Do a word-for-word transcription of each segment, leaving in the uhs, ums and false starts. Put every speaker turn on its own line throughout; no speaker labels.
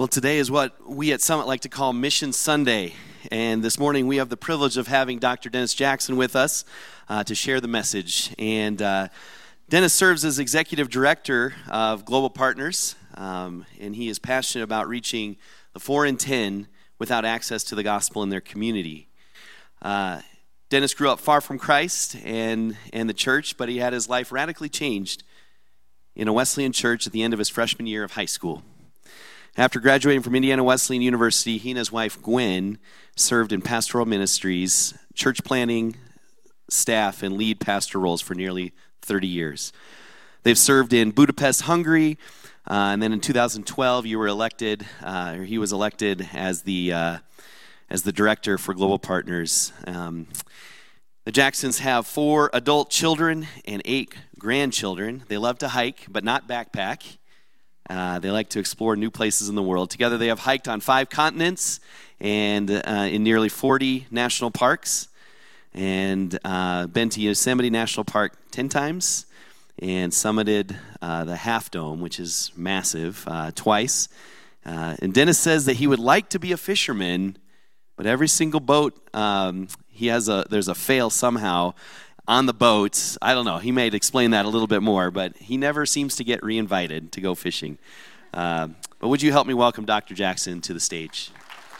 Well, today is what we at Summit like to call Mission Sunday, and this morning we have the privilege of having Doctor Dennis Jackson with us uh, to share the message. And uh, Dennis serves as Executive Director of Global Partners, um, and he is passionate about reaching the four in ten without access to the gospel in their community. Uh, Dennis grew up far from Christ and, and the church, but he had his life radically changed in a Wesleyan church at the end of his freshman year of high school. After graduating from Indiana Wesleyan University, he and his wife, Gwen, served in pastoral ministries, church planning, staff, and lead pastor roles for nearly thirty years. They've served in Budapest, Hungary, uh, and then in two thousand twelve, you were elected, uh, or he was elected as the uh, as the director for Global Partners. Um, the Jacksons have four adult children and eight grandchildren. They love to hike, but not backpack. Uh, they like to explore new places in the world. Together they have hiked on five continents and uh, in nearly forty national parks, and uh, been to Yosemite National Park ten times and summited uh, the Half Dome, which is massive, uh, twice. Uh, and Dennis says that he would like to be a fisherman, but every single boat, um, he has a there's a fail somehow on the boats. I don't know. He may explain that a little bit more, but he never seems to get reinvited to go fishing. Uh, but would you help me welcome Doctor Jackson to the stage?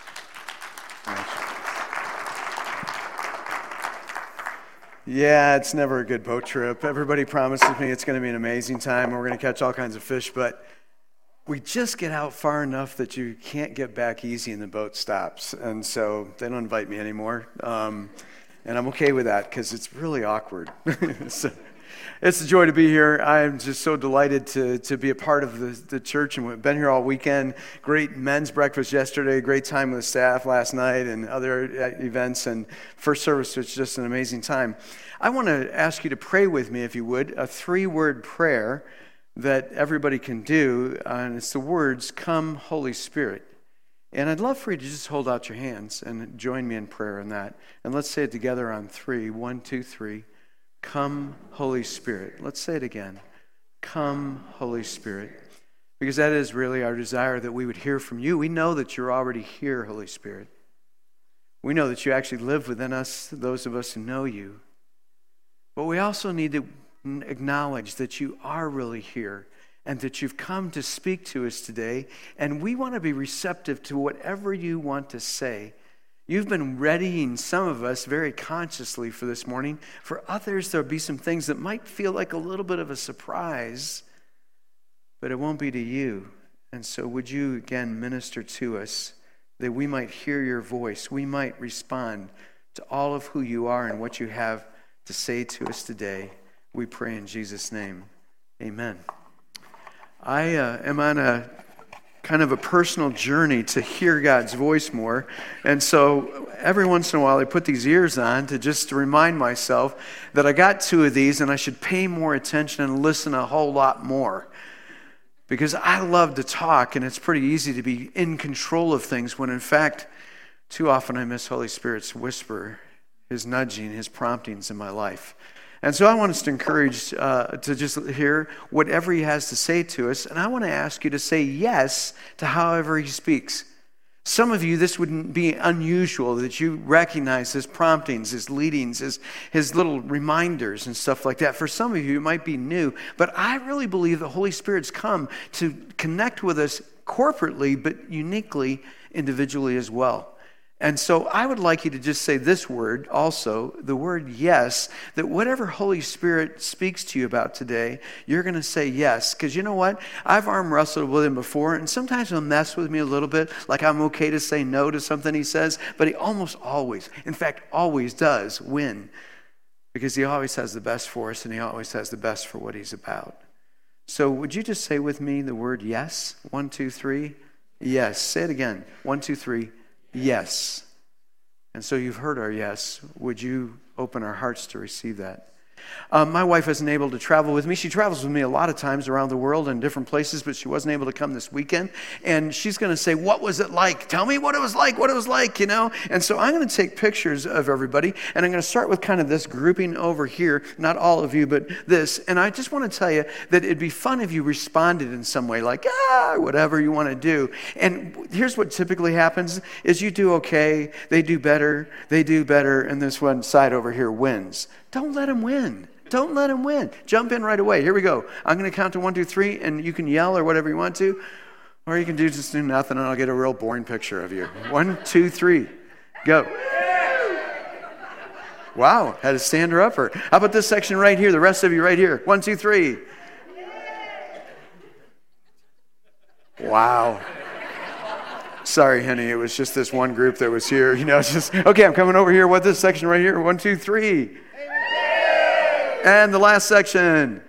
Yeah, it's never a good boat trip. Everybody promises me it's going to be an amazing time and we're going to catch all kinds of fish, but we just get out far enough that you can't get back easy and the boat stops. And so they don't invite me anymore. Um, And I'm okay with that because it's really awkward. So, it's a joy to be here. I'm just so delighted to, to be a part of the, the church, and we've been here all weekend. Great men's breakfast yesterday, great time with the staff last night and other events, and first service was just an amazing time. I want to ask you to pray with me, if you would, a three-word prayer that everybody can do, and it's the words, "Come, Holy Spirit." And I'd love for you to just hold out your hands and join me in prayer in that. And let's say it together on three. One, two, three. Come, Holy Spirit. Let's say it again. Come, Holy Spirit. Because that is really our desire, that we would hear from you. We know that you're already here, Holy Spirit. We know that you actually live within us, those of us who know you. But we also need to acknowledge that you are really here, and that you've come to speak to us today, and we want to be receptive to whatever you want to say. You've been readying some of us very consciously for this morning. For others, there'll be some things that might feel like a little bit of a surprise, but it won't be to you. And so would you again minister to us, that we might hear your voice, we might respond to all of who you are and what you have to say to us today. We pray in Jesus' name. Amen. I uh, am on a kind of a personal journey to hear God's voice more. And so every once in a while I put these ears on to just to remind myself that I got two of these and I should pay more attention and listen a whole lot more. Because I love to talk, and it's pretty easy to be in control of things when in fact too often I miss Holy Spirit's whisper, His nudging, His promptings in my life. And so I want us to encourage uh, to just hear whatever He has to say to us. And I want to ask you to say yes to however He speaks. Some of you, this wouldn't be unusual, that you recognize His promptings, His leadings, His, his little reminders and stuff like that. For some of you, it might be new. But I really believe the Holy Spirit's come to connect with us corporately, but uniquely, individually as well. And so I would like you to just say this word also, the word yes, that whatever Holy Spirit speaks to you about today, you're going to say yes. Because you know what? I've arm wrestled with Him before, and sometimes He'll mess with me a little bit, like I'm okay to say no to something He says, but He almost always, in fact, always does win. Because He always has the best for us, and He always has the best for what He's about. So would you just say with me the word yes? One, two, three. Yes. Say it again. One, two, three. Yes. And so you've heard our yes. Would you open our hearts to receive that? Um, my wife isn't able to travel with me. She travels with me a lot of times around the world in different places, but she wasn't able to come this weekend. And she's going to say, what was it like? Tell me what it was like, what it was like, you know? And so I'm going to take pictures of everybody, and I'm going to start with kind of this grouping over here, not all of you, but this. And I just want to tell you that it'd be fun if you responded in some way, like, ah, whatever you want to do. And here's what typically happens is you do okay, they do better, they do better, and this one side over here wins. Don't let them win. Don't let them win. Jump in right away. Here we go. I'm going to count to one, two, three, and you can yell or whatever you want to, or you can do just do nothing, and I'll get a real boring picture of you. One, two, three, go. Wow, had a stander-upper. How about this section right here? The rest of you right here. One, two, three. Wow. Sorry, honey, it was just this one group that was here. You know, it's just, okay, I'm coming over here. What this section right here? One, two, three. And the last section.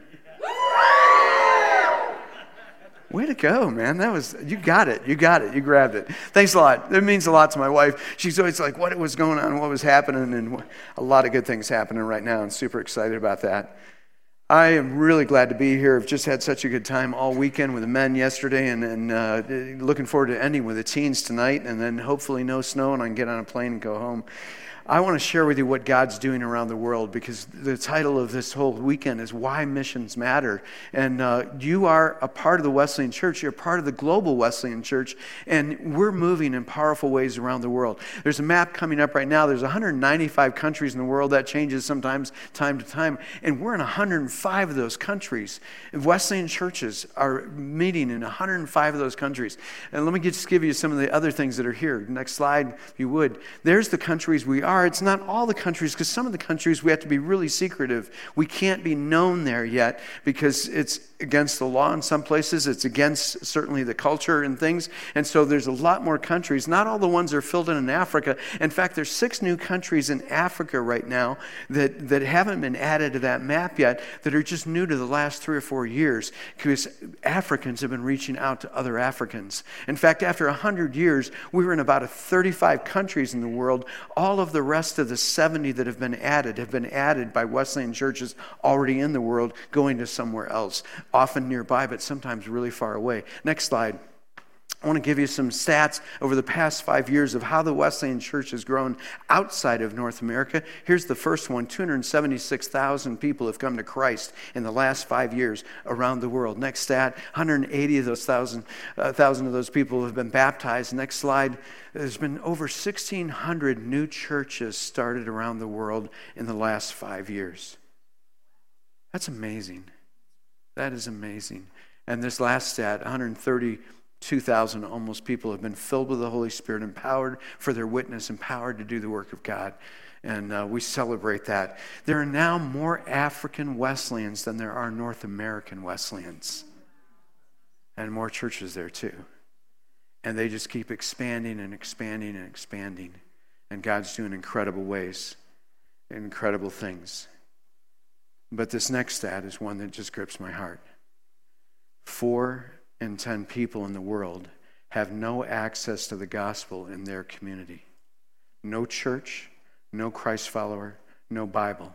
Way to go, man. That was, you got it. You got it. You grabbed it. Thanks a lot. It means a lot to my wife. She's always like, what was going on? What was happening? And a lot of good things happening right now. I'm super excited about that. I am really glad to be here. I've just had such a good time all weekend with the men yesterday, and, and uh, looking forward to ending with the teens tonight, and then hopefully no snow, and I can get on a plane and go home. I want to share with you what God's doing around the world, because the title of this whole weekend is Why Missions Matter. And uh, you are a part of the Wesleyan Church. You're part of the global Wesleyan Church, and we're moving in powerful ways around the world. There's a map coming up right now. There's one hundred ninety-five countries in the world. That changes sometimes time to time, and we're in one hundred five of those countries. Wesleyan churches are meeting in one hundred five of those countries. And let me just give you some of the other things that are here. Next slide, if you would. There's the countries we are. It's not all the countries, because some of the countries we have to be really secretive. We can't be known there yet because it's against the law in some places. It's against certainly the culture and things. And so there's a lot more countries. Not all the ones are filled in in Africa. In fact, there's six new countries in Africa right now that, that haven't been added to that map yet, that are just new to the last three or four years, because Africans have been reaching out to other Africans. In fact, after one hundred years, we were in about thirty-five countries in the world. All of the rest of the seventy that have been added have been added by Wesleyan churches already in the world, going to somewhere else, often nearby, but sometimes really far away. Next slide. I want to give you some stats over the past five years of how the Wesleyan Church has grown outside of North America. Here's the first one. two hundred seventy-six thousand people have come to Christ in the last five years around the world. Next stat, one hundred eighty of those thousand, uh, thousand of those people have been baptized. Next slide. There's been over sixteen hundred new churches started around the world in the last five years. That's amazing. That is amazing. And this last stat, one hundred thirty-two thousand almost people have been filled with the Holy Spirit, empowered for their witness, empowered to do the work of God. And uh, we celebrate that. There are now more African Wesleyans than there are North American Wesleyans. And more churches there too. And they just keep expanding and expanding and expanding. And God's doing incredible ways, incredible things. But this next stat is one that just grips my heart. Four in ten people in the world have no access to the gospel in their community. No church, no Christ follower, no Bible.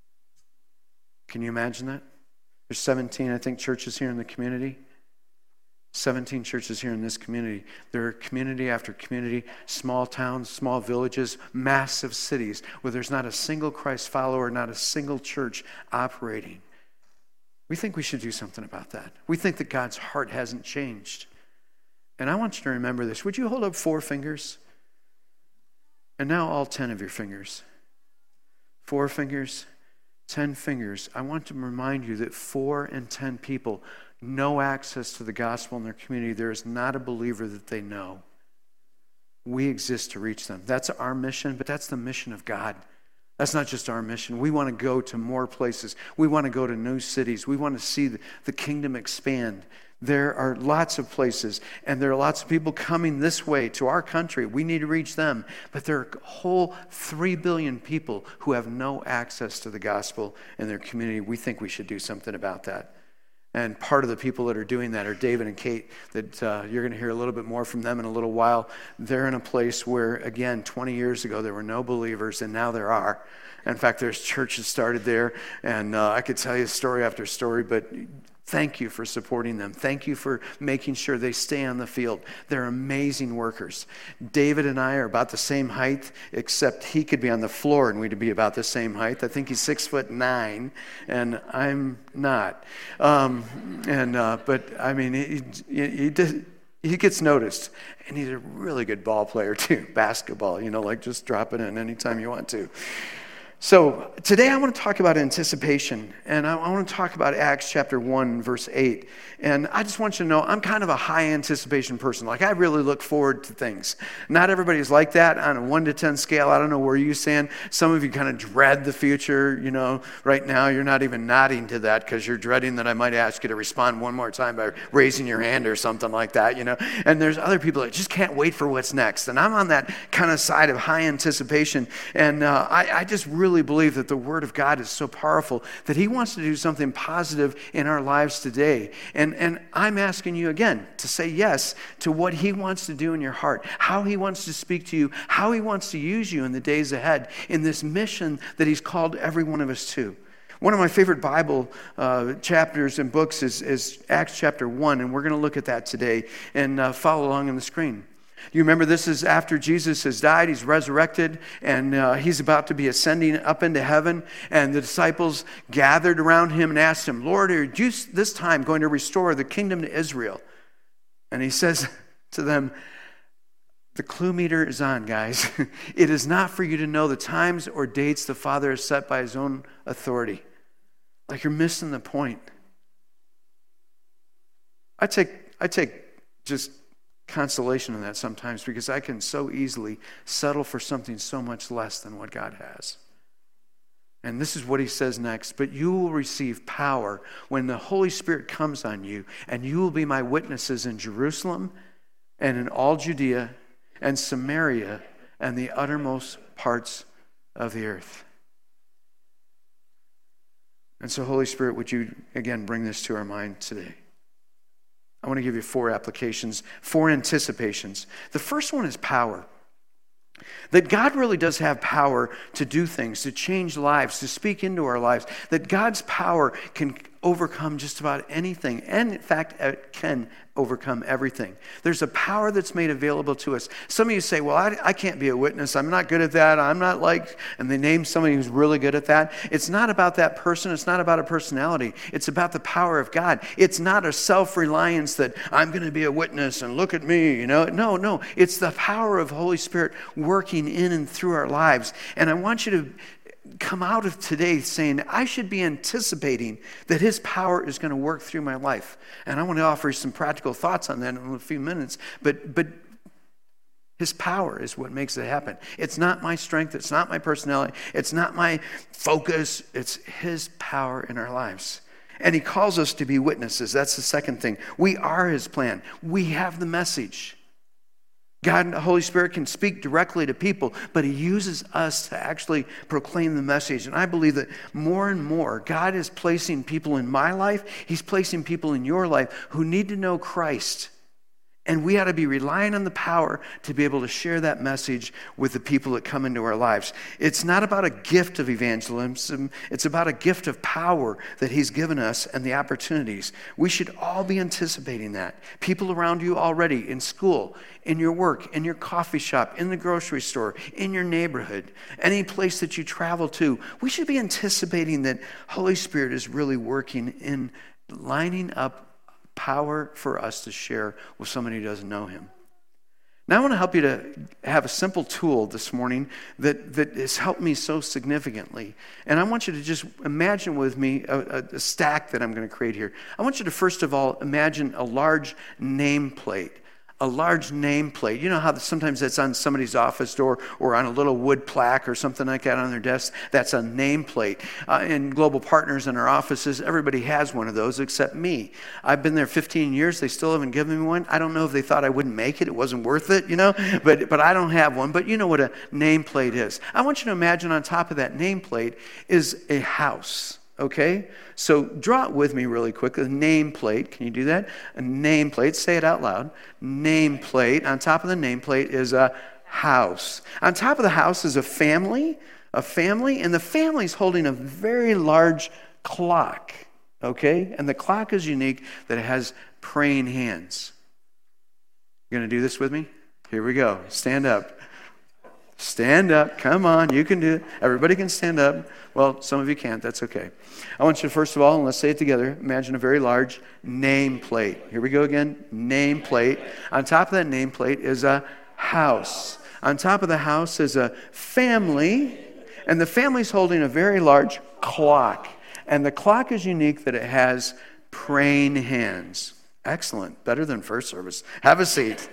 Can you imagine that? There's seventeen, I think, churches here in the community. seventeen churches here in this community. There are community after community, small towns, small villages, massive cities where there's not a single Christ follower, not a single church operating. We think we should do something about that. We think that God's heart hasn't changed. And I want you to remember this. Would you hold up four fingers? And now all ten of your fingers. Four fingers, ten fingers. I want to remind you that four in ten people, no access to the gospel in their community. There is not a believer that they know. We exist to reach them. That's our mission, but that's the mission of God. That's not just our mission. We want to go to more places. We want to go to new cities. We want to see the, the kingdom expand. There are lots of places, and there are lots of people coming this way to our country. We need to reach them. But there are a whole three billion people who have no access to the gospel in their community. We think we should do something about that. And part of the people that are doing that are David and Kate, that uh, you're going to hear a little bit more from them in a little while. They're in a place where, again, twenty years ago, there were no believers, and now there are. In fact, there's churches started there, and uh, I could tell you story after story, but thank you for supporting them. Thank you for making sure they stay on the field. They're amazing workers. David and I are about the same height, except he could be on the floor and we'd be about the same height. I think he's six foot nine, and I'm not. Um, and uh, but I mean, he he, he, did, he gets noticed, and he's a really good ball player too. Basketball, you know, like just drop it in anytime you want to. So today I want to talk about anticipation, and I want to talk about Acts chapter one, verse eight. And I just want you to know I'm kind of a high anticipation person. Like, I really look forward to things. Not everybody's like that. On a one to ten scale, I don't know where you stand. Some of you kind of dread the future. You know, right now you're not even nodding to that because you're dreading that I might ask you to respond one more time by raising your hand or something like that, you know. And there's other people that just can't wait for what's next. And I'm on that kind of side of high anticipation. And uh, I, I just really really believe that the Word of God is so powerful that He wants to do something positive in our lives today. And, and I'm asking you again to say yes to what He wants to do in your heart, how He wants to speak to you, how He wants to use you in the days ahead in this mission that He's called every one of us to. One of my favorite Bible uh, chapters and books is, is Acts chapter one, and we're going to look at that today and uh, follow along on the screen. You remember, this is after Jesus has died, He's resurrected, and uh, He's about to be ascending up into heaven, and the disciples gathered around Him and asked Him, Lord, are you this time going to restore the kingdom to Israel? And He says to them, the clue meter is on, guys. It is not for you to know the times or dates the Father has set by His own authority. Like, you're missing the point. I take, I take just consolation in that sometimes, because I can so easily settle for something so much less than what God has. And this is what He says next. But you will receive power when the Holy Spirit comes on you, and you will be my witnesses in Jerusalem and in all Judea and Samaria and the uttermost parts of the earth. And so, Holy Spirit, would you again bring this to our mind today? I want to give you four applications, four anticipations. The first one is power. That God really does have power to do things, to change lives, to speak into our lives. That God's power can overcome just about anything, and in fact, it can overcome everything. There's a power that's made available to us. Some of you say, well, I, I can't be a witness. I'm not good at that. I'm not like, and they name somebody who's really good at that. It's not about that person. It's not about a personality. It's about the power of God. It's not a self-reliance that I'm going to be a witness and look at me, you know. No, no. It's the power of the Holy Spirit working in and through our lives. And I want you to come out of today saying, I should be anticipating that His power is going to work through my life. And I want to offer you some practical thoughts on that in a few minutes. But but His power is what makes it happen. It's not my strength. It's not my personality. It's not my focus. It's His power in our lives. And He calls us to be witnesses. That's the second thing. We are His plan. We have the message. God and the Holy Spirit can speak directly to people, but He uses us to actually proclaim the message. And I believe that more and more, God is placing people in my life, He's placing people in your life who need to know Christ. And we ought to be relying on the power to be able to share that message with the people that come into our lives. It's not about a gift of evangelism. It's about a gift of power that He's given us and the opportunities. We should all be anticipating that. People around you already, in school, in your work, in your coffee shop, in the grocery store, in your neighborhood, any place that you travel to, we should be anticipating that Holy Spirit is really working in lining up power for us to share with somebody who doesn't know Him. Now I want to help you to have a simple tool this morning that, that has helped me so significantly. And I want you to just imagine with me a, a stack that I'm going to create here. I want you to first of all imagine a large nameplate. A large nameplate. You know how sometimes that's on somebody's office door or on a little wood plaque or something like that on their desk? That's a nameplate. Uh, in Global Partners in our offices, everybody has one of those except me. I've been there fifteen years. They still haven't given me one. I don't know if they thought I wouldn't make it. It wasn't worth it, you know? But, but I don't have one. But you know what a nameplate is. I want you to imagine on top of that nameplate is a house. okay? So draw it with me really quick. A nameplate. Can you do that? A nameplate. Say it out loud. Nameplate. On top of the nameplate is a house. On top of the house is a family. A family. And the family's holding a very large clock, okay? And the clock is unique that it has praying hands. You going to do this with me? Here we go. Stand up. Stand up. Come on. You can do it. Everybody can stand up. Well, some of you can't. That's okay. I want you to, first of all, and let's say it together, imagine a very large nameplate. Here we go again. Nameplate. On top of that nameplate is a house. On top of the house is a family. And the family's holding a very large clock. And the clock is unique that it has praying hands. Excellent. Better than first service. Have a seat.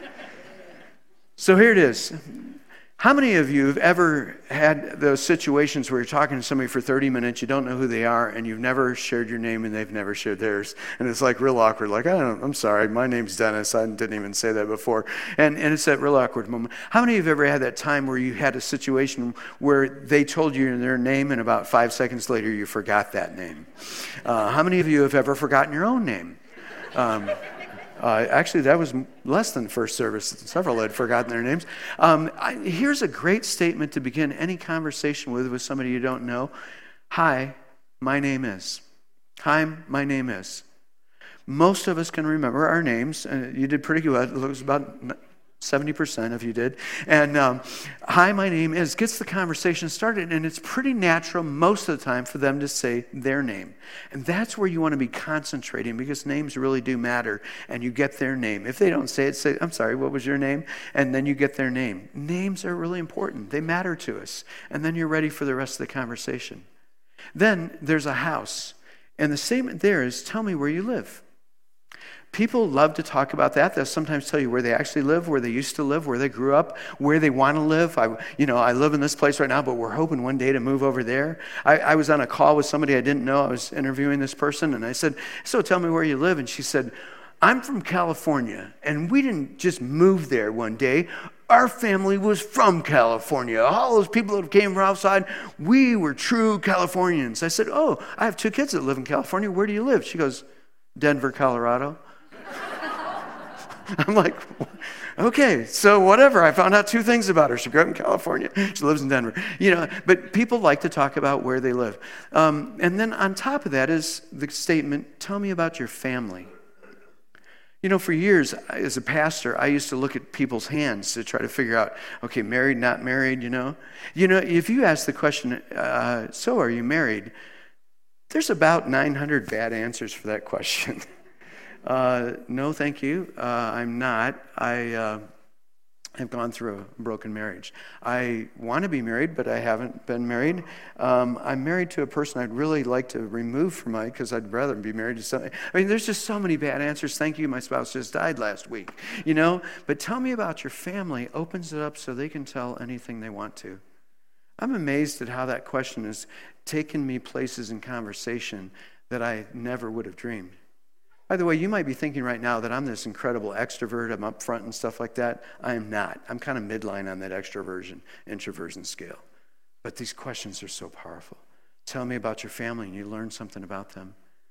So here it is. How many of you have ever had those situations where you're talking to somebody for thirty minutes, you don't know who they are, and you've never shared your name and they've never shared theirs? And it's like real awkward. Like, I don't, I'm sorry, my name's Dennis. I didn't even say that before. And, and it's that real awkward moment. How many of you have ever had that time where you had a situation where they told you their name and about five seconds later you forgot that name? Uh, how many of you have ever forgotten your own name? Um, Uh, actually, that was less than first service. Several had forgotten their names. Um, I, here's a great statement to begin any conversation with, with somebody you don't know. Hi, my name is. Hi, my name is. Most of us can remember our names. Uh, you did pretty good. It was about seventy percent of you did. And um, hi, my name is gets the conversation started, and it's pretty natural most of the time for them to say their name. And that's where you want to be concentrating, because names really do matter, and you get their name. If they don't say it, say, I'm sorry, what was your name? And then you get their name. Names are really important. They matter to us. And then you're ready for the rest of the conversation. Then there's a house. And the statement there is, tell me where you live. People love to talk about that. They'll sometimes tell you where they actually live, where they used to live, where they grew up, where they want to live. I, you know, I live in this place right now, but we're hoping one day to move over there. I, I was on a call with somebody I didn't know. I was interviewing this person, and I said, so tell me where you live. And she said, I'm from California, and we didn't just move there one day. Our family was from California. All those people that came from outside, we were true Californians. I said, oh, I have two kids that live in California. Where do you live? She goes, Denver, Colorado. I'm like, okay, so whatever. I found out two things about her. She grew up in California. She lives in Denver. You know, but people like to talk about where they live. Um, and then on top of that is the statement, tell me about your family. You know, for years, as a pastor, I used to look at people's hands to try to figure out, okay, married, not married, you know. You know, if you ask the question, uh, so are you married? There's about nine hundred bad answers for that question. Uh, no, thank you. Uh, I'm not. I uh, have gone through a broken marriage. I want to be married, but I haven't been married. Um, I'm married to a person I'd really like to remove from my, because I'd rather be married to somebody. I mean, there's just so many bad answers. Thank you. My spouse just died last week. You know, but tell me about your family opens it up so they can tell anything they want to. I'm amazed at how that question has taken me places in conversation that I never would have dreamed. By the way, you might be thinking right now that I'm this incredible extrovert, I'm up front and stuff like that. I am not. I'm kind of midline on that extroversion, introversion scale. But these questions are so powerful. Tell me about your family, and you learn something about them.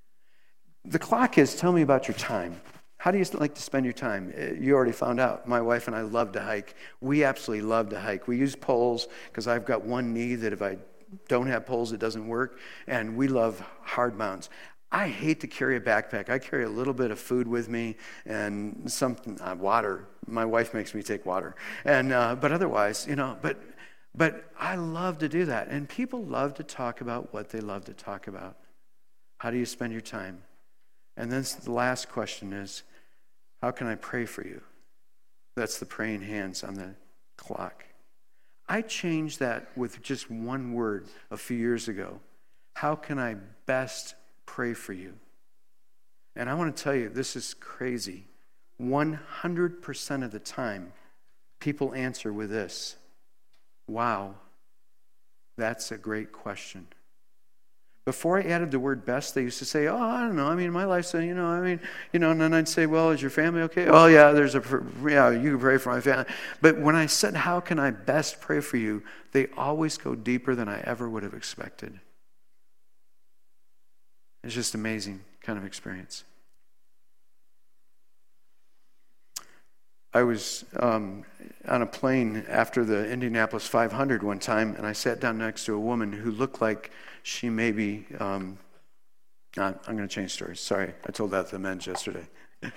The clock is, tell me about your time. How do you like to spend your time? You already found out. My wife and I love to hike. We absolutely love to hike. We use poles because I've got one knee that if I don't have poles, it doesn't work. And we love hard mountains. I hate to carry a backpack. I carry a little bit of food with me and something, uh, water. My wife makes me take water. And uh, but otherwise, you know, but but I love to do that. And people love to talk about what they love to talk about. How do you spend your time? And then the last question is, how can I pray for you? That's the praying hands on the clock. I changed that with just one word a few years ago. How can I best pray for you? And I want to tell you, this is crazy. one hundred percent of the time, people answer with this. Wow, that's a great question. Before I added the word best, they used to say, oh, I don't know. I mean, my life's, you know, I mean, you know, and then I'd say, well, is your family okay? Oh, yeah, there's a, yeah, you can pray for my family. But when I said, how can I best pray for you? They always go deeper than I ever would have expected. It's just amazing kind of experience. I was um, on a plane after the Indianapolis five hundred one time, and I sat down next to a woman who looked like she maybe, um, uh, I'm going to change stories. Sorry, I told that to the men's yesterday.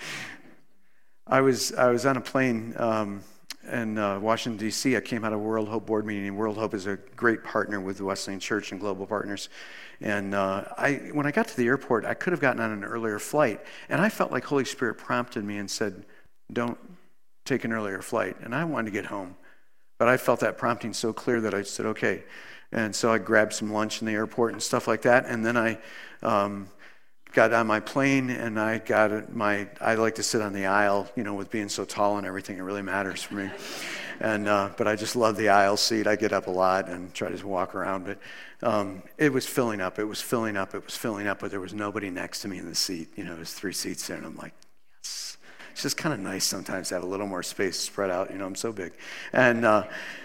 I was I was on a plane um, in uh, Washington, D C I came out of World Hope board meeting. World Hope is a great partner with the Wesleyan Church and Global Partners. And uh, I, when I got to the airport, I could have gotten on an earlier flight, and I felt like Holy Spirit prompted me and said, "Don't take an earlier flight." And I wanted to get home, but I felt that prompting so clear that I said, "Okay." And so I grabbed some lunch in the airport and stuff like that, and then I um, got on my plane, and I got my. I like to sit on the aisle, you know, with being so tall and everything, it really matters for me. And uh, but I just love the aisle seat. I get up a lot and try to walk around, but um, it was filling up. It was filling up. It was filling up, but there was nobody next to me in the seat. You know, there's three seats there, and I'm like, yes. It's just kind of nice sometimes to have a little more space spread out. You know, I'm so big, and uh,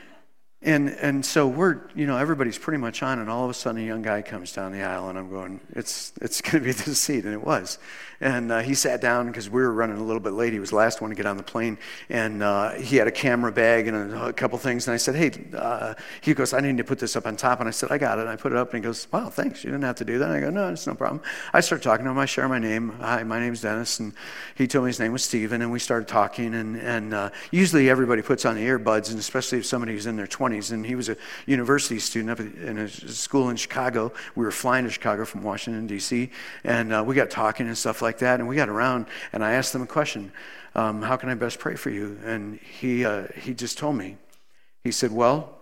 and and so we're, you know, everybody's pretty much on, and all of a sudden a young guy comes down the aisle, and I'm going, it's it's going to be this seat, and it was. And uh, he sat down because we were running a little bit late. He was the last one to get on the plane, and uh, he had a camera bag and a, a couple things. And I said, "Hey," uh, he goes, "I need to put this up on top." And I said, "I got it." And I put it up, and he goes, "Wow, thanks. You didn't have to do that." And I go, "No, it's no problem." I started talking to him. I share my name. "Hi, my name's Dennis," and he told me his name was Stephen, and we started talking. And and uh, usually everybody puts on the earbuds, and especially if somebody who's in their twenties. And he was a university student up in a school in Chicago. We were flying to Chicago from Washington, D C, and uh, we got talking and stuff like that. And we got around. And I asked him a question, um, how can I best pray for you? And he uh, he just told me. He said, well,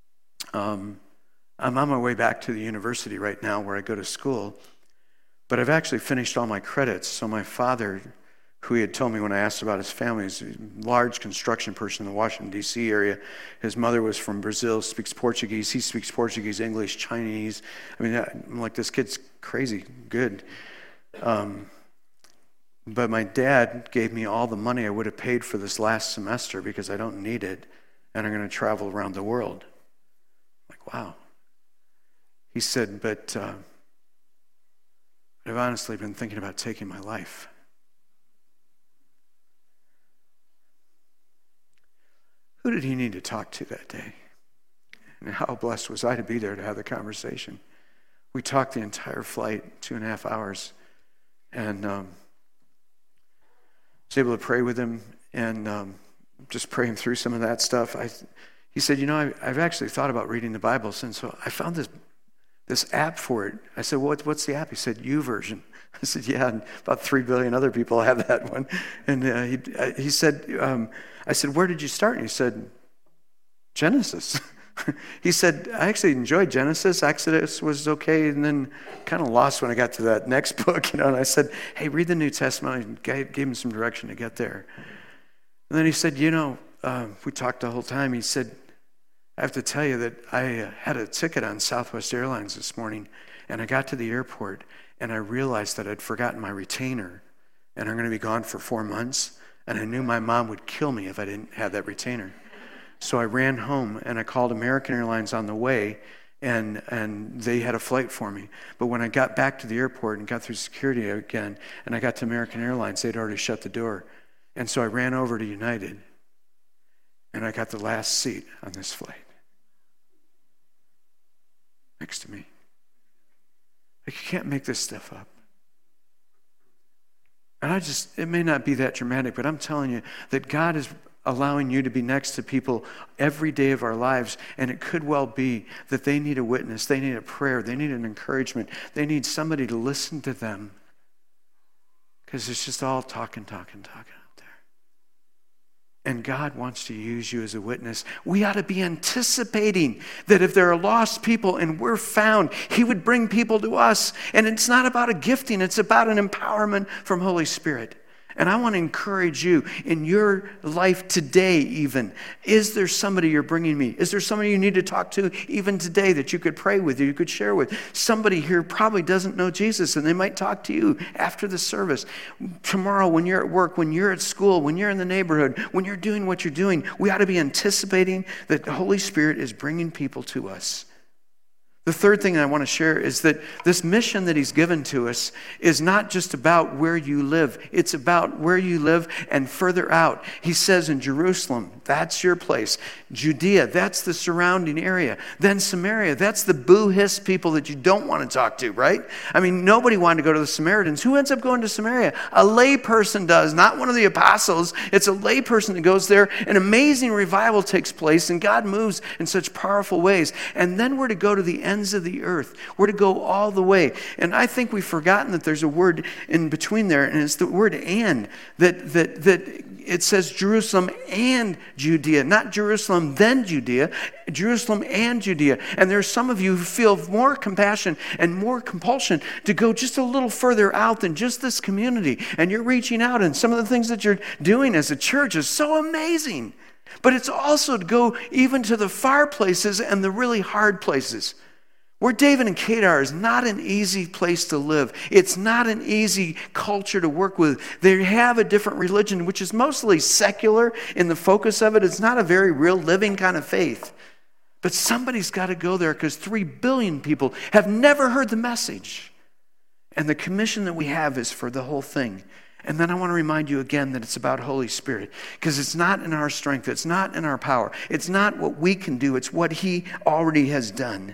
um, I'm on my way back to the university right now where I go to school, but I've actually finished all my credits. So my father, who he had told me when I asked about his family, is a large construction person in the Washington, D C area. His mother was from Brazil, speaks Portuguese. He speaks Portuguese, English, Chinese. I mean, I'm like, this kid's crazy good. Um But my dad gave me all the money I would have paid for this last semester because I don't need it, and I'm going to travel around the world. I'm like, wow. He said, but uh, I've honestly been thinking about taking my life. Who did he need to talk to that day? And how blessed was I to be there to have the conversation? We talked the entire flight, two and a half hours, and um, I was able to pray with him and um, just pray him through some of that stuff. I, he said, you know, I, I've actually thought about reading the Bible since so I found this this app for it. I said, well, what, what's the app? He said, YouVersion. I said, yeah, and about three billion other people have that one. And uh, he, uh, he said, um, I said, where did you start? And he said, Genesis. He said, I actually enjoyed Genesis. Exodus was okay, and then kind of lost when I got to that next book, you know. And I said, hey, read the New Testament. I gave, gave him some direction to get there. And then he said, you know, uh, we talked the whole time. He said, I have to tell you that I uh, had a ticket on Southwest Airlines this morning, and I got to the airport, and I realized that I'd forgotten my retainer, and I'm going to be gone for four months, and I knew my mom would kill me if I didn't have that retainer. So I ran home and I called American Airlines on the way, and and they had a flight for me. But when I got back to the airport and got through security again, and I got to American Airlines, they'd already shut the door. And so I ran over to United, and I got the last seat on this flight next to me. Like, you can't make this stuff up. And I just, it may not be that dramatic, but I'm telling you that God is allowing you to be next to people every day of our lives, and it could well be that they need a witness, they need a prayer, they need an encouragement, they need somebody to listen to them, because it's just all talking, talking, talking out there. And God wants to use you as a witness. We ought to be anticipating that if there are lost people and we're found, He would bring people to us. And it's not about a gifting, it's about an empowerment from Holy Spirit. And I want to encourage you in your life today even. Is there somebody you're bringing me? Is there somebody you need to talk to even today that you could pray with, you could share with? Somebody here probably doesn't know Jesus, and they might talk to you after the service. Tomorrow when you're at work, when you're at school, when you're in the neighborhood, when you're doing what you're doing, we ought to be anticipating that the Holy Spirit is bringing people to us. The third thing I want to share is that this mission that he's given to us is not just about where you live. It's about where you live and further out. He says in Jerusalem, that's your place. Judea, that's the surrounding area. Then Samaria, that's the boo-hiss people that you don't want to talk to, right? I mean, nobody wanted to go to the Samaritans. Who ends up going to Samaria? A lay person does, not one of the apostles. It's a lay person that goes there. An amazing revival takes place, and God moves in such powerful ways. And then we're to go to the ends of the earth. We're to go all the way. And I think we've forgotten that there's a word in between there, and it's the word and, that that that it says Jerusalem and Judea, not Jerusalem then Judea, Jerusalem and Judea. And there's some of you who feel more compassion and more compulsion to go just a little further out than just this community. And you're reaching out, and some of the things that you're doing as a church is so amazing. But it's also to go even to the far places and the really hard places. Where David and Kate are is not an easy place to live. It's not an easy culture to work with. They have a different religion, which is mostly secular in the focus of it. It's not a very real living kind of faith. But somebody's got to go there because three billion people have never heard the message. And the commission that we have is for the whole thing. And then I want to remind you again that it's about Holy Spirit, because it's not in our strength. It's not in our power. It's not what we can do. It's what he already has done.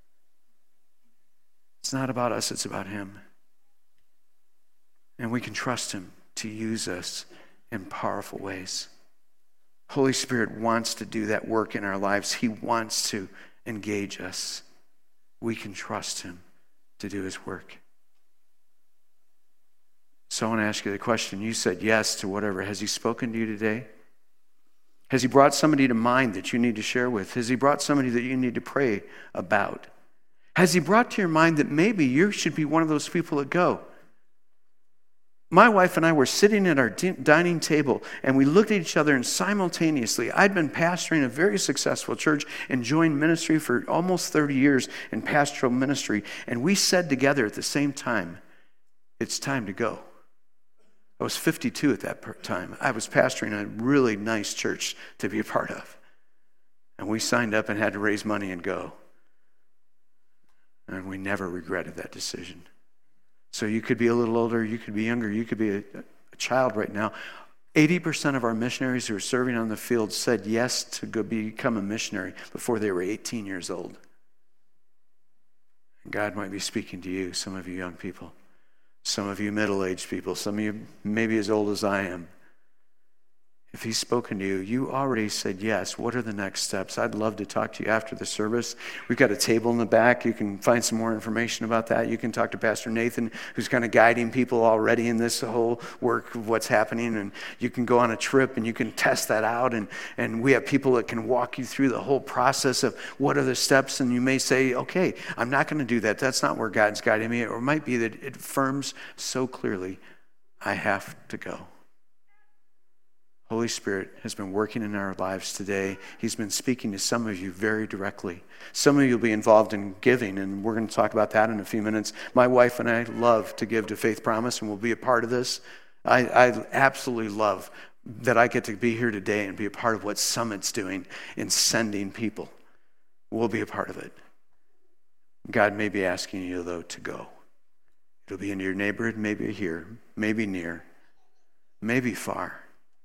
It's not about us, it's about him. And we can trust him to use us in powerful ways. Holy Spirit wants to do that work in our lives. He wants to engage us. We can trust him to do his work. So I want to ask you the question. You said yes to whatever. Has he spoken to you today? Has he brought somebody to mind that you need to share with? Has he brought somebody that you need to pray about? Has he brought to your mind that maybe you should be one of those people that go? My wife and I were sitting at our dining table, and we looked at each other, and simultaneously, I'd been pastoring a very successful church and joined ministry for almost thirty years in pastoral ministry, and we said together at the same time, it's time to go. I was fifty-two at that time. I was pastoring a really nice church to be a part of, and we signed up and had to raise money and go. And we never regretted that decision. So you could be a little older, you could be younger, you could be a, a child right now. eighty percent of our missionaries who are serving on the field said yes to go become a missionary before they were eighteen years old. And God might be speaking to you, some of you young people, some of you middle-aged people, some of you maybe as old as I am. If he's spoken to you, you already said yes. What are the next steps? I'd love to talk to you after the service. We've got a table in the back. You can find some more information about that. You can talk to Pastor Nathan, who's kind of guiding people already in this whole work of what's happening. And you can go on a trip and you can test that out. And, and we have people that can walk you through the whole process of what are the steps. And you may say, okay, I'm not going to do that. That's not where God's guiding me. Or it might be that it affirms so clearly, I have to go. Holy Spirit has been working in our lives today. He's been speaking to some of you very directly. Some of you will be involved in giving, and we're going to talk about that in a few minutes. My wife and I love to give to Faith Promise, and we'll be a part of this. I, I absolutely love that I get to be here today and be a part of what Summit's doing in sending people. We'll be a part of it. God may be asking you, though, to go. It'll be in your neighborhood, maybe here, maybe near, maybe far.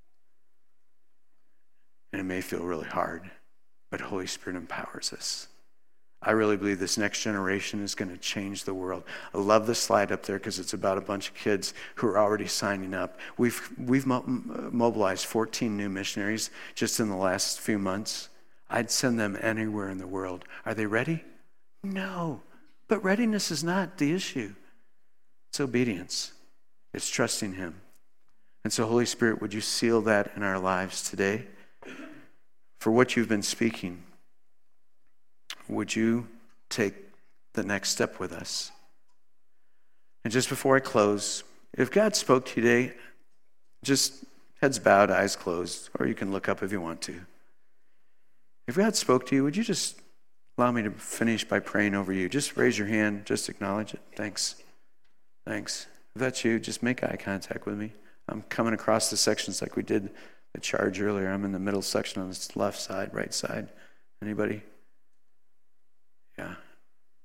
And it may feel really hard, but Holy Spirit empowers us. I really believe this next generation is going to change the world. I love the slide up there because it's about a bunch of kids who are already signing up. We've we've mo- mobilized fourteen new missionaries just in the last few months. I'd send them anywhere in the world. Are they ready? No. But readiness is not the issue. It's obedience. It's trusting him. And so, Holy Spirit, would you seal that in our lives today? For what you've been speaking, would you take the next step with us? And just before I close, if God spoke to you today, just heads bowed, eyes closed, or you can look up if you want to. If God spoke to you, would you just allow me to finish by praying over you? Just raise your hand, just acknowledge it. Thanks. Thanks. If that's you, just make eye contact with me. I'm coming across the sections like we did the charge earlier. I'm in the middle section on the left side, right side. Anybody? Yeah.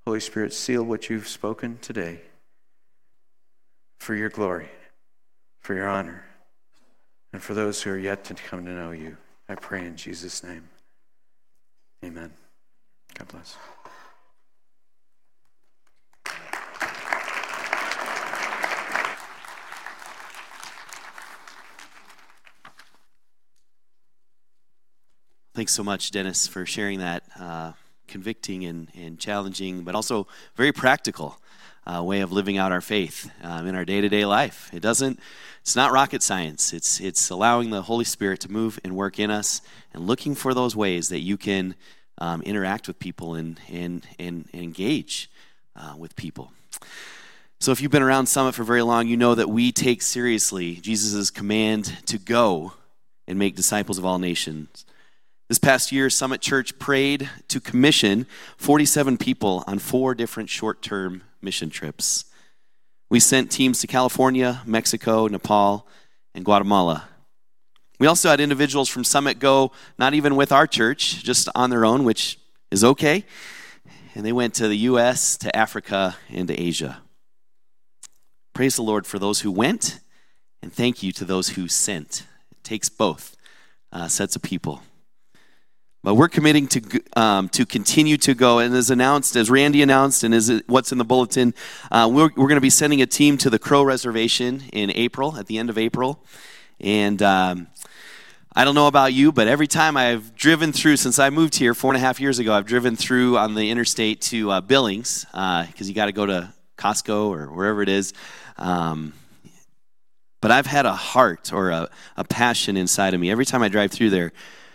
Holy Spirit, seal what you've spoken today for your glory, for your honor, and for those who are yet to come to know you. I pray in Jesus' name. Amen. God bless.
Thanks so much, Dennis, for sharing that uh, convicting and, and challenging, but also very practical uh, way of living out our faith um, in our day-to-day life. It doesn't, it's not rocket science. It's it's allowing the Holy Spirit to move and work in us and looking for those ways that you can um, interact with people and, and, and, and engage uh, with people. So if you've been around Summit for very long, you know that we take seriously Jesus' command to go and make disciples of all nations. This past year, Summit Church prayed to commission forty-seven people on four different short-term mission trips. We sent teams to California, Mexico, Nepal, and Guatemala. We also had individuals from Summit go, not even with our church, just on their own, which is okay. And they went to the U S, to Africa, and to Asia. Praise the Lord for those who went, and thank you to those who sent. It takes both uh, sets of people. But we're committing to um, to continue to go, and as announced, as Randy announced, and as what's in the bulletin, uh, we're we're going to be sending a team to the Crow Reservation in April, at the end of April. And um, I don't know about you, but every time I've driven through, since I moved here four and a half years ago, I've driven through on the interstate to uh, Billings, because uh, you got to go to Costco or wherever it is. Um, but I've had a heart or a, a passion inside of me every time I drive through there.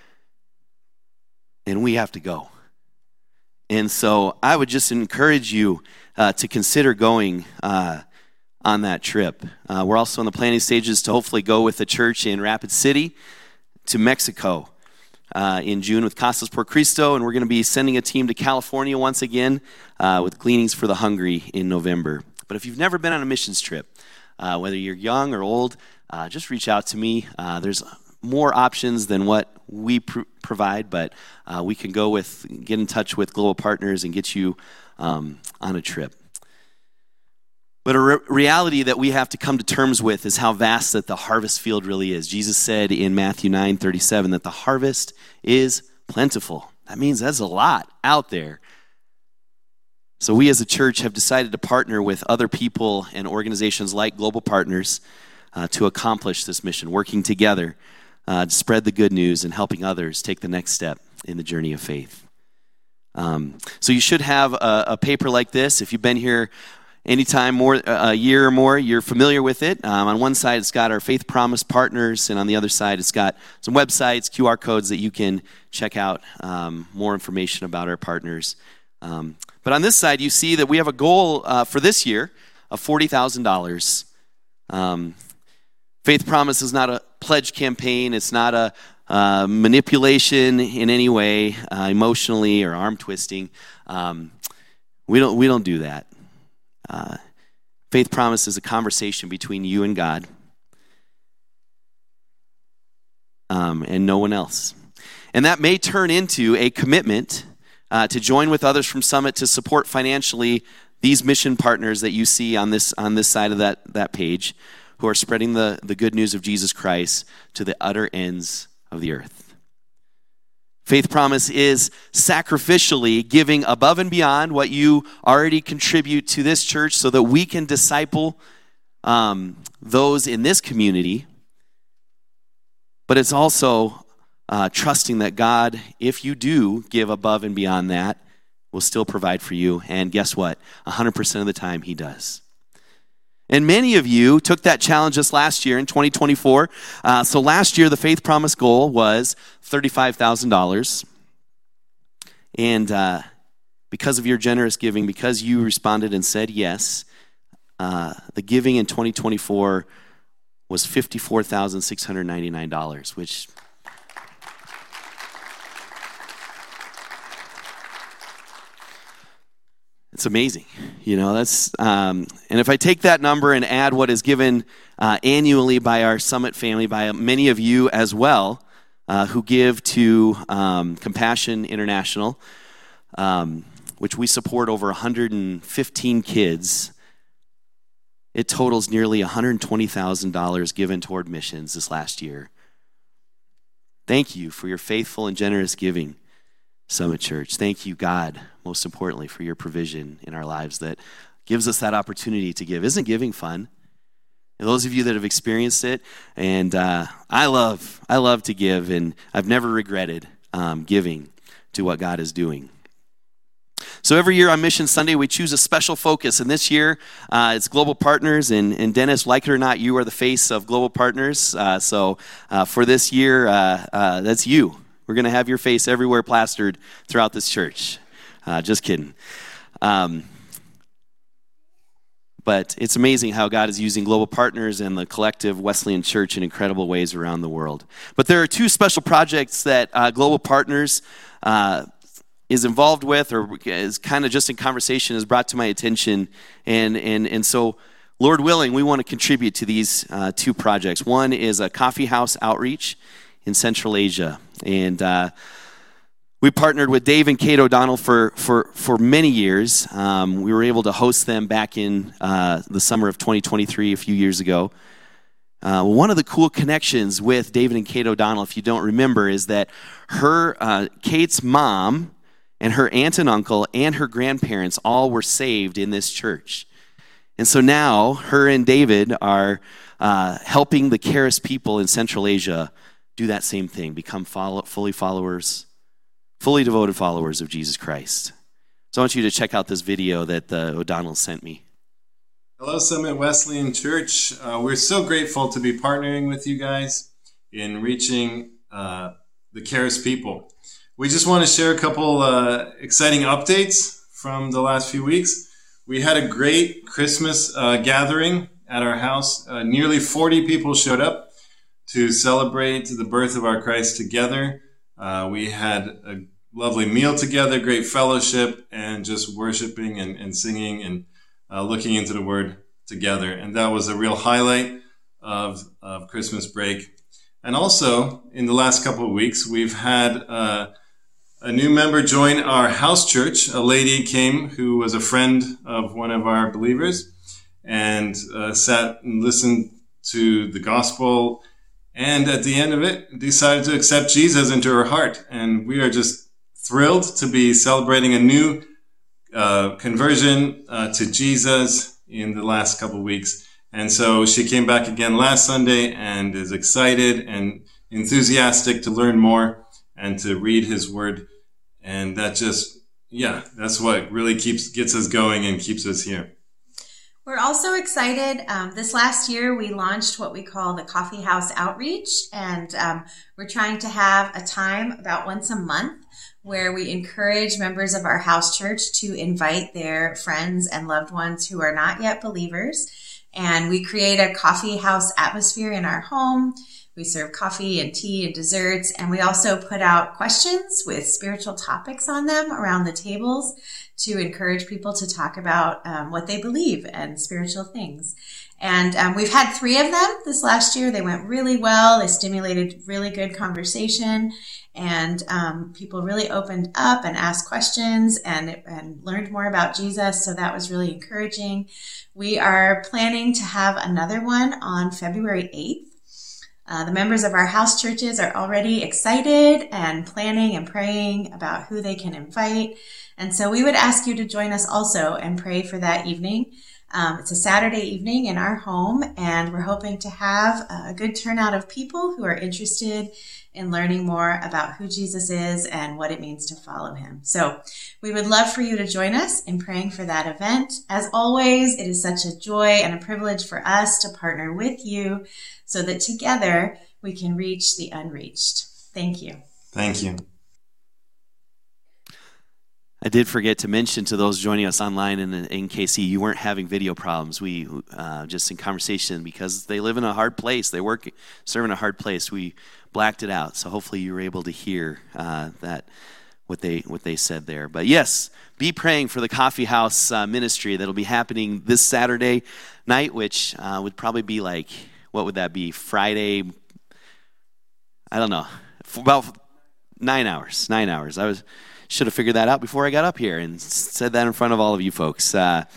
And we have to go. And so I would just encourage you uh, to consider going uh, on that trip. Uh, we're also in the planning stages to hopefully go with the church in Rapid City to Mexico uh, in June with Casas por Cristo, and we're going to be sending a team to California once again uh, with Gleanings for the Hungry in November. But if you've never been on a missions trip, uh, whether you're young or old, uh, just reach out to me. Uh, there's more options than what we pr- provide, but uh, we can go with, get in touch with Global Partners and get you um, on a trip. But a re- reality that we have to come to terms with is how vast that the harvest field really is. Jesus said in Matthew nine thirty-seven that the harvest is plentiful. That means there's a lot out there. So we as a church have decided to partner with other people and organizations like Global Partners uh, to accomplish this mission, working together Uh, to spread the good news and helping others take the next step in the journey of faith. Um, so you should have a, a paper like this. If you've been here anytime, more a year or more, you're familiar with it. Um, on one side, it's got our Faith Promise partners, and on the other side, it's got some websites, Q R codes that you can check out um, more information about our partners. Um, but on this side, you see that we have a goal uh, for this year of forty thousand dollars. Um, Faith Promise is not a pledge campaign. It's not a uh, manipulation in any way, uh, emotionally or arm twisting. Um, we don't we don't do that. Uh, Faith Promise is a conversation between you and God, um, and no one else. And that may turn into a commitment uh, to join with others from Summit to support financially these mission partners that you see on this on this side of that that page, who are spreading the, the good news of Jesus Christ to the utter ends of the earth. Faith Promise is sacrificially giving above and beyond what you already contribute to this church so that we can disciple um, those in this community. But it's also uh, trusting that God, if you do give above and beyond that, will still provide for you. And guess what? one hundred percent of the time, he does. And many of you took that challenge just last year in twenty twenty-four. Uh, so last year, the Faith Promise goal was thirty-five thousand dollars. And uh, because of your generous giving, because you responded and said yes, uh, the giving in twenty twenty-four was fifty-four thousand six hundred ninety-nine dollars, which... It's amazing, you know, that's, um, and if I take that number and add what is given uh, annually by our Summit family, by many of you as well, uh, who give to um, Compassion International, um, which we support over one hundred fifteen kids, it totals nearly one hundred twenty thousand dollars given toward missions this last year. Thank you for your faithful and generous giving, Summit Church. Thank you, God, most importantly, for your provision in our lives that gives us that opportunity to give. Isn't giving fun? And those of you that have experienced it, and uh, I love, I love to give, and I've never regretted um, giving to what God is doing. So every year on Mission Sunday, we choose a special focus, and this year uh, it's Global Partners, and, and Dennis, like it or not, you are the face of Global Partners. Uh, so uh, for this year, uh, uh, that's you. We're going to have your face everywhere plastered throughout this church. Uh, just kidding. Um, but it's amazing how God is using Global Partners and the collective Wesleyan Church in incredible ways around the world. But there are two special projects that uh, Global Partners uh, is involved with, or is kind of just in conversation, is brought to my attention. And and and so, Lord willing, we want to contribute to these uh, two projects. One is a coffee house outreach in Central Asia. And uh, we partnered with Dave and Kate O'Donnell for, for, for many years. Um, we were able to host them back in uh, the summer of twenty twenty-three, a few years ago. Uh, one of the cool connections with David and Kate O'Donnell, if you don't remember, is that her uh, Kate's mom and her aunt and uncle and her grandparents all were saved in this church. And so now her and David are uh, helping the Charis people in Central Asia do that same thing, become follow, fully followers, fully devoted followers of Jesus Christ. So I want you to check out this video that the O'Donnells sent me.
Hello, Summit Wesleyan Church. Uh, we're so grateful to be partnering with you guys in reaching uh, the Charis people. We just want to share a couple uh, exciting updates from the last few weeks. We had a great Christmas uh, gathering at our house. Uh, nearly forty people showed up to celebrate the birth of our Christ together. Uh, we had a lovely meal together, great fellowship, and just worshiping and, and singing and uh, looking into the Word together. And that was a real highlight of, of Christmas break. And also, in the last couple of weeks, we've had uh, a new member joined our house church. A lady came who was a friend of one of our believers and uh, sat and listened to the gospel, and at the end of it decided to accept Jesus into her heart. And we are just thrilled to be celebrating a new uh, conversion uh, to Jesus in the last couple of weeks. And so she came back again last Sunday and is excited and enthusiastic to learn more and to read his word. And that just, yeah, that's what really keeps gets us going and keeps us here.
We're also excited. Um, this last year, we launched what we call the Coffee House Outreach, and um, we're trying to have a time about once a month where we encourage members of our house church to invite their friends and loved ones who are not yet believers. And we create a coffee house atmosphere in our home. We serve coffee and tea and desserts, and we also put out questions with spiritual topics on them around the tables to encourage people to talk about um, what they believe and spiritual things. And um, we've had three of them this last year. They went really well. They stimulated really good conversation, and um, people really opened up and asked questions and, and learned more about Jesus. So that was really encouraging. We are planning to have another one on February eighth. Uh, the members of our house churches are already excited and planning and praying about who they can invite. And so we would ask you to join us also and pray for that evening. Um, it's a Saturday evening in our home, and we're hoping to have a good turnout of people who are interested in learning more about who Jesus is and what it means to follow him. So we would love for you to join us in praying for that event. As always, it is such a joy and a privilege for us to partner with you so that together we can reach the unreached. Thank you.
Thank you.
I did forget to mention to those joining us online in, in K C, you weren't having video problems. We, uh, just in conversation, because they live in a hard place, they work, serve in a hard place, we blacked it out. So hopefully you were able to hear uh, that, what they what they said there. But yes, be praying for the Coffee House uh, ministry that'll be happening this Saturday night, which uh, would probably be like, what would that be, Friday, I don't know, about Nine hours. Nine hours. I was should have figured that out before I got up here and said that in front of all of you folks. Uh,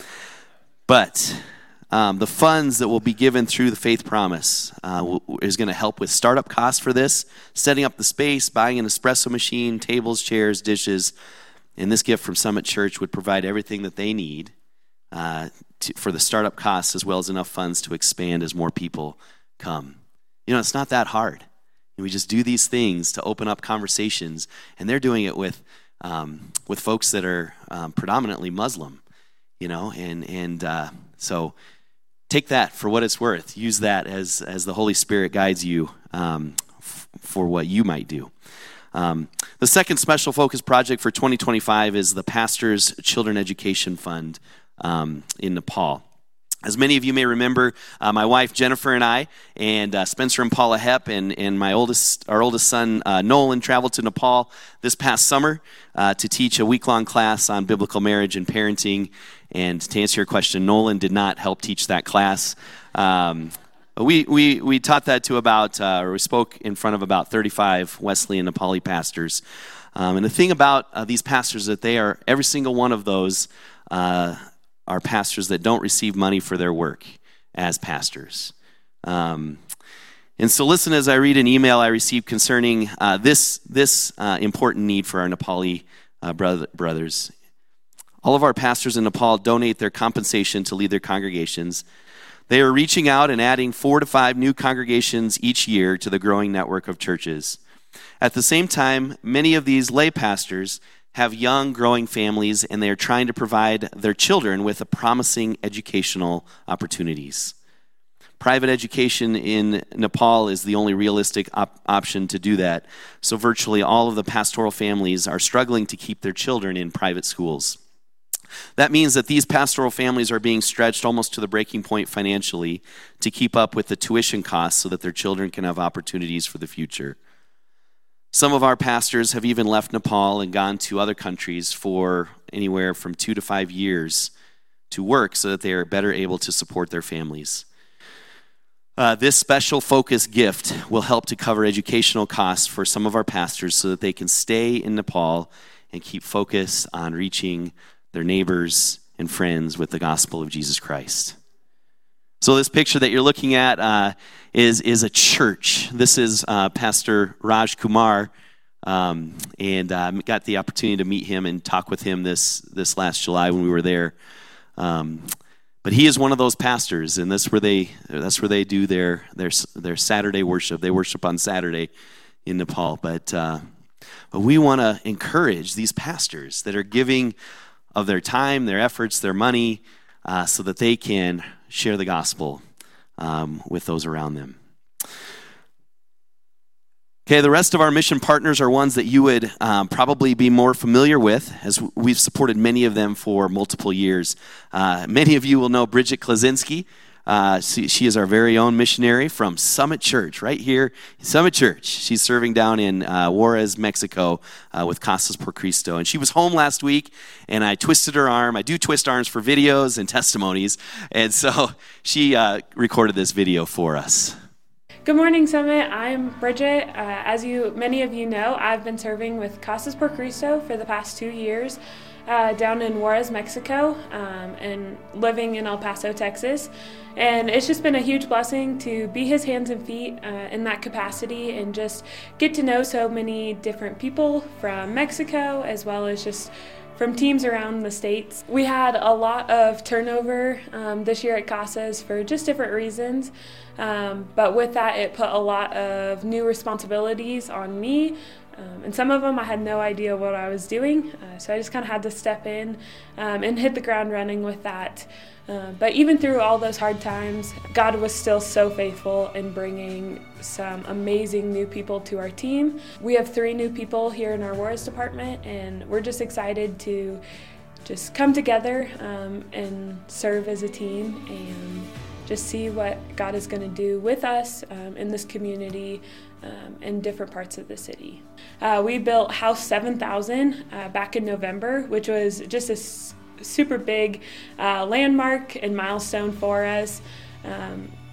but um, the funds that will be given through the Faith Promise uh, will, is going to help with startup costs for this, setting up the space, buying an espresso machine, tables, chairs, dishes. And this gift from Summit Church would provide everything that they need uh, to, for the startup costs, as well as enough funds to expand as more people come. You know, it's not that hard. We just do these things to open up conversations, and they're doing it with um, with folks that are um, predominantly Muslim, you know, and and uh, so take that for what it's worth. Use that as as the Holy Spirit guides you um, f- for what you might do. Um, the second special focus project for twenty twenty-five is the Pastor's Children Education Fund um, in Nepal. As many of you may remember, uh, my wife Jennifer and I, and uh, Spencer and Paula Hepp, and, and my oldest, our oldest son uh, Nolan, traveled to Nepal this past summer uh, to teach a week-long class on biblical marriage and parenting. And to answer your question, Nolan did not help teach that class. Um, we we we taught that to about, uh, or we spoke in front of about thirty-five Wesleyan Nepali pastors. Um, and the thing about uh, these pastors is that they are, every single one of those uh, are pastors that don't receive money for their work as pastors. Um, and so listen as I read an email I received concerning uh, this this uh, important need for our Nepali uh, brother, brothers. All of our pastors in Nepal donate their compensation to lead their congregations. They are reaching out and adding four to five new congregations each year to the growing network of churches. At the same time, many of these lay pastors have young, growing families, and they are trying to provide their children with a promising educational opportunities. Private education in Nepal is the only realistic op- option to do that, so virtually all of the pastoral families are struggling to keep their children in private schools. That means that these pastoral families are being stretched almost to the breaking point financially to keep up with the tuition costs so that their children can have opportunities for the future. Some of our pastors have even left Nepal and gone to other countries for anywhere from two to five years to work so that they are better able to support their families. Uh, this special focus gift will help to cover educational costs for some of our pastors so that they can stay in Nepal and keep focus on reaching their neighbors and friends with the gospel of Jesus Christ. So this picture that you're looking at uh, is is a church. This is uh, Pastor Raj Kumar, um, and I uh, got the opportunity to meet him and talk with him this this last July when we were there. Um, but he is one of those pastors, and that's where they that's where they do their their their Saturday worship. They worship on Saturday in Nepal. But uh, but we want to encourage these pastors that are giving of their time, their efforts, their money, uh, so that they can share the gospel um, with those around them. Okay, the rest of our mission partners are ones that you would um, probably be more familiar with, as we've supported many of them for multiple years. Uh, many of you will know Bridget Klasinski. Uh, she, she is our very own missionary from Summit Church, right here, Summit Church. She's serving down in uh, Juarez, Mexico, uh, with Casas por Cristo. And she was home last week, and I twisted her arm. I do twist arms for videos and testimonies, and so she uh, recorded this video for us.
Good morning, Summit. I'm Bridget. Uh, as you, many of you know, I've been serving with Casas por Cristo for the past two years. Uh, down in Juarez, Mexico, um, and living in El Paso, Texas. And it's just been a huge blessing to be his hands and feet uh, in that capacity and just get to know so many different people from Mexico as well as just from teams around the States. We had a lot of turnover um, this year at Casas for just different reasons. Um, but with that, it put a lot of new responsibilities on me. Um, and some of them I had no idea what I was doing, uh, so I just kind of had to step in um, and hit the ground running with that. Uh, but even through all those hard times, God was still so faithful in bringing some amazing new people to our team. We have three new people here in our Juarez department, and we're just excited to just come together um, and serve as a team and just see what God is going to do with us um, in this community um, in different parts of the city. Uh, we built House seven thousand uh, back in November, which was just a s- super big uh, landmark and milestone for us. Um,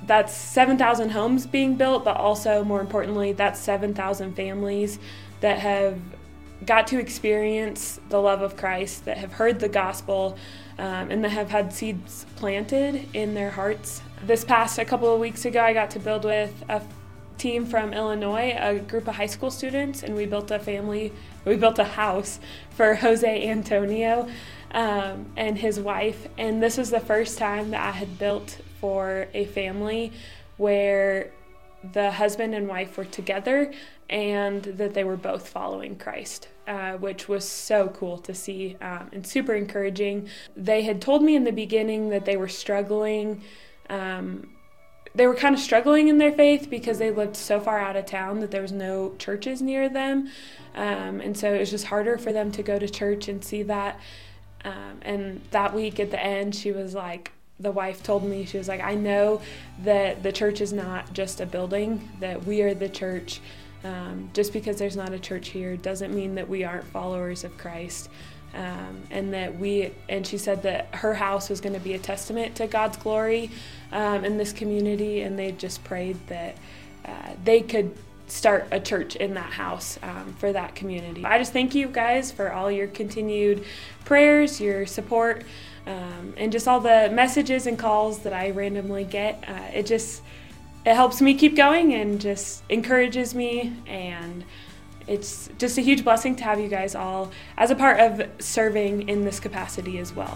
that's seven thousand homes being built, but also, more importantly, that's seven thousand families that have got to experience the love of Christ, that have heard the gospel, um, and that have had seeds planted in their hearts. This past a couple of weeks ago, I got to build with a team from Illinois, a group of high school students, and we built a family, we built a house for Jose Antonio um, and his wife. And this was the first time that I had built for a family where the husband and wife were together and that they were both following Christ, uh, which was so cool to see um, and super encouraging. They had told me in the beginning that they were struggling. Um, they were kind of struggling in their faith because they lived so far out of town that there was no churches near them. Um, and so it was just harder for them to go to church and see that. Um, and that week at the end, she was like, the wife told me, she was like, I know that the church is not just a building, that we are the church. Um, just because there's not a church here doesn't mean that we aren't followers of Christ. Um, and that we, and she said that her house was going to be a testament to God's glory um, in this community, and they just prayed that uh, they could start a church in that house um, for that community. I just thank you guys for all your continued prayers, your support, um, and just all the messages and calls that I randomly get. Uh, it just, it helps me keep going and just encourages me, and it's just a huge blessing to have you guys all as a part of serving in this capacity as well.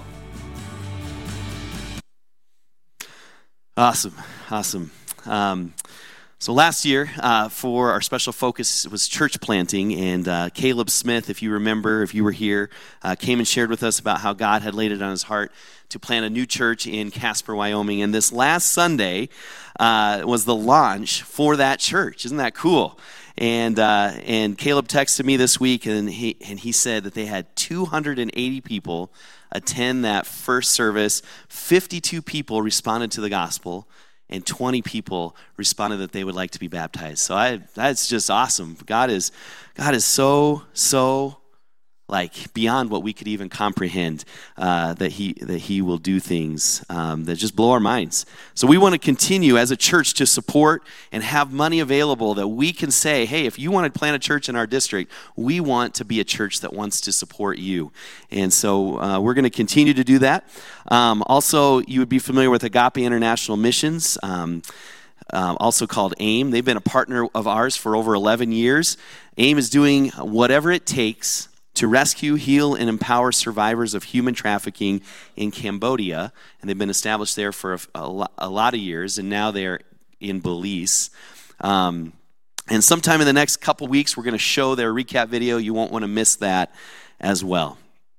Awesome, awesome. Um, so last year, uh, for our special focus was church planting, and uh, Caleb Smith, if you remember, if you were here, uh, came and shared with us about how God had laid it on his heart to plant a new church in Casper, Wyoming. And this last Sunday uh, was the launch for that church. Isn't that cool? And uh, and Caleb texted me this week, and he and he said that they had two hundred eighty people attend that first service. fifty-two people responded to the gospel, and twenty people responded that they would like to be baptized. So I that's just awesome. God is God is so so like beyond what we could even comprehend, uh, that he that he will do things um, that just blow our minds. So we want to continue as a church to support and have money available that we can say, hey, if you want to plant a church in our district, we want to be a church that wants to support you. And so uh, we're going to continue to do that. Um, also, you would be familiar with Agape International Missions, um, Uh, also called AIM. They've been a partner of ours for over eleven years. AIM is doing whatever it takes to rescue, heal, and empower survivors of human trafficking in Cambodia. And they've been established there for a, a, lot, a lot of years, and now they're in Belize. Um, and sometime in the next couple weeks, we're going to show their recap video. You won't want to miss that as well.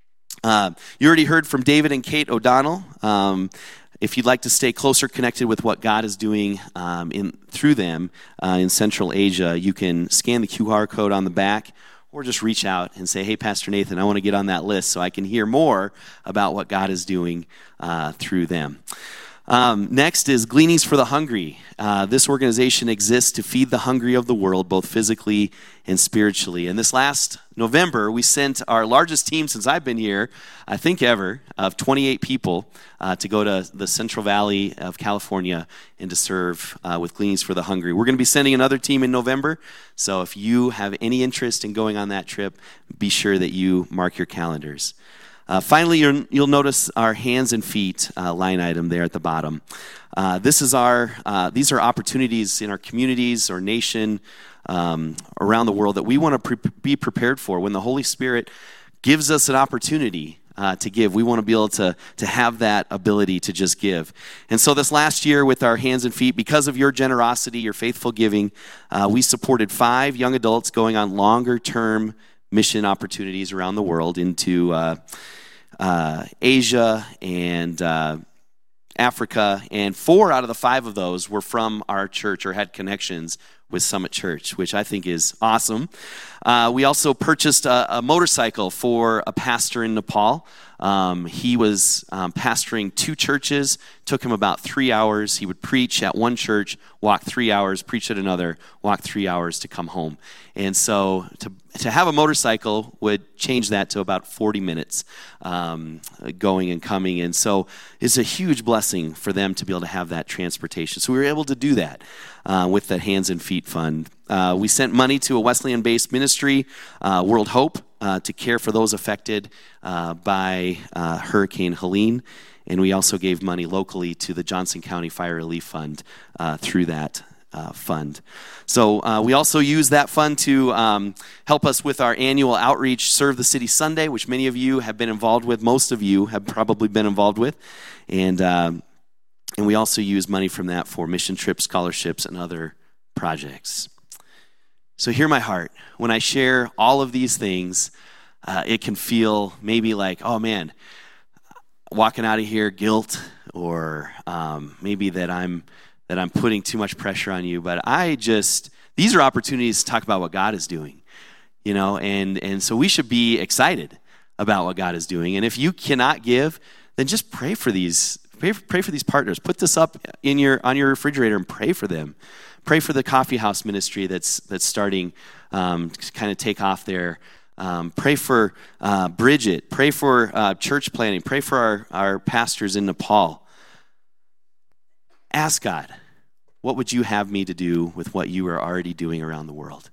Uh, you already heard from David and Kate O'Donnell. Um, If you'd like to stay closer connected with what God is doing um, in through them uh, in Central Asia, you can scan the Q R code on the back, or just reach out and say, hey, Pastor Nathan, I want to get on that list so I can hear more about what God is doing uh, through them. Um, next is Gleanings for the Hungry. Uh, this organization exists to feed the hungry of the world, both physically and spiritually. And this last November, we sent our largest team since I've been here, I think ever, of twenty-eight people uh, to go to the Central Valley of California and to serve uh, with Gleanings for the Hungry. We're going to be sending another team in November, so if you have any interest in going on that trip, be sure that you mark your calendars. Uh, finally, you'll, you'll notice our hands and feet uh, line item there at the bottom. Uh, this is our; uh, these are opportunities in our communities or nation um, around the world that we want to pre- be prepared for. When the Holy Spirit gives us an opportunity uh, to give, we want to be able to to have that ability to just give. And so, this last year, with our hands and feet, because of your generosity, your faithful giving, uh, we supported five young adults going on longer-term mission opportunities around the world into uh, uh, Asia and uh, Africa, and four out of the five of those were from our church or had connections with Summit Church, which I think is awesome. Uh, we also purchased a, a motorcycle for a pastor in Nepal. Um, he was um, pastoring two churches, took him about three hours. He would preach at one church, walk three hours, preach at another, walk three hours to come home. And so to to have a motorcycle would change that to about forty minutes um, going and coming. And so it's a huge blessing for them to be able to have that transportation. So we were able to do that uh, with the Hands and Feet Fund. Uh, we sent money to a Wesleyan-based ministry, uh, World Hope, uh, to care for those affected uh, by uh, Hurricane Helene. And we also gave money locally to the Johnson County Fire Relief Fund uh, through that uh, fund. So uh, we also use that fund to um, help us with our annual outreach, Serve the City Sunday, which many of you have been involved with. Most of you have probably been involved with. And, um, and we also use money from that for mission trips, scholarships, and other projects. So hear my heart. When I share all of these things, uh, it can feel maybe like, oh man, walking out of here, guilt, or um, maybe that I'm that I'm putting too much pressure on you. But I just, these are opportunities to talk about what God is doing, you know, and and so we should be excited about what God is doing. And if you cannot give, then just pray for these, pray for, pray for these partners. Put this up in your on your refrigerator and pray for them. Pray for the coffee house ministry that's that's starting um, to kind of take off there. Um, pray for uh, Bridget. Pray for uh, church planning. Pray for our, our pastors in Nepal. Ask God, what would you have me to do with what you are already doing around the world?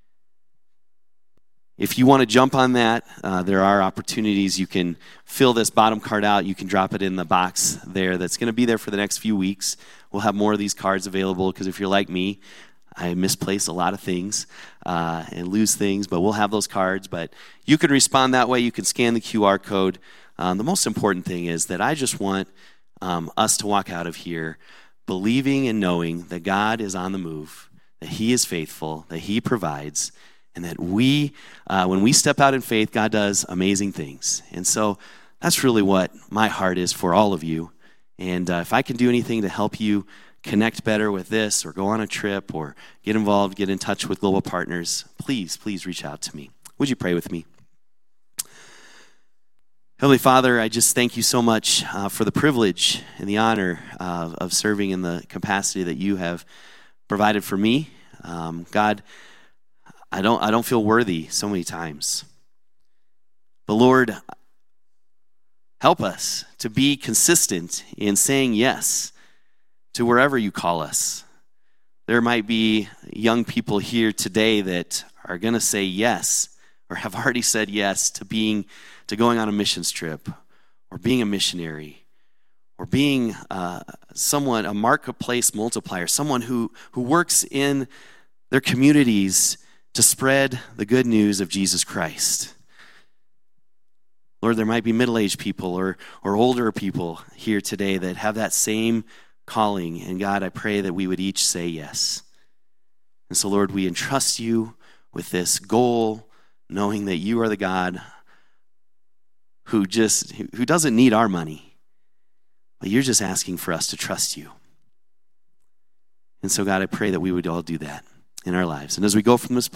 If you want to jump on that, uh, there are opportunities. You can fill this bottom card out. You can drop it in the box there that's going to be there for the next few weeks. We'll have more of these cards available because if you're like me, I misplace a lot of things uh, and lose things, but we'll have those cards. But you can respond that way. You can scan the Q R code. Um, the most important thing is that I just want um, us to walk out of here believing and knowing that God is on the move, that he is faithful, that he provides, and that we, uh, when we step out in faith, God does amazing things. And so that's really what my heart is for all of you. And uh, if I can do anything to help you connect better with this or go on a trip or get involved, get in touch with Global Partners, please, please reach out to me. Would you pray with me? Heavenly Father, I just thank you so much uh, for the privilege and the honor uh, of serving in the capacity that you have provided for me. Um, God, I don't I don't feel worthy so many times. But Lord, help us to be consistent in saying yes to wherever you call us. There might be young people here today that are going to say yes or have already said yes to being to going on a missions trip or being a missionary or being uh, someone, a marketplace multiplier, someone who, who works in their communities to spread the good news of Jesus Christ. Lord, there might be middle-aged people or, or older people here today that have that same calling. And God, I pray that we would each say yes. And so, Lord, we entrust you with this goal, knowing that you are the God who just who doesn't need our money, but you're just asking for us to trust you. And so, God, I pray that we would all do that in our lives. And as we go from this place,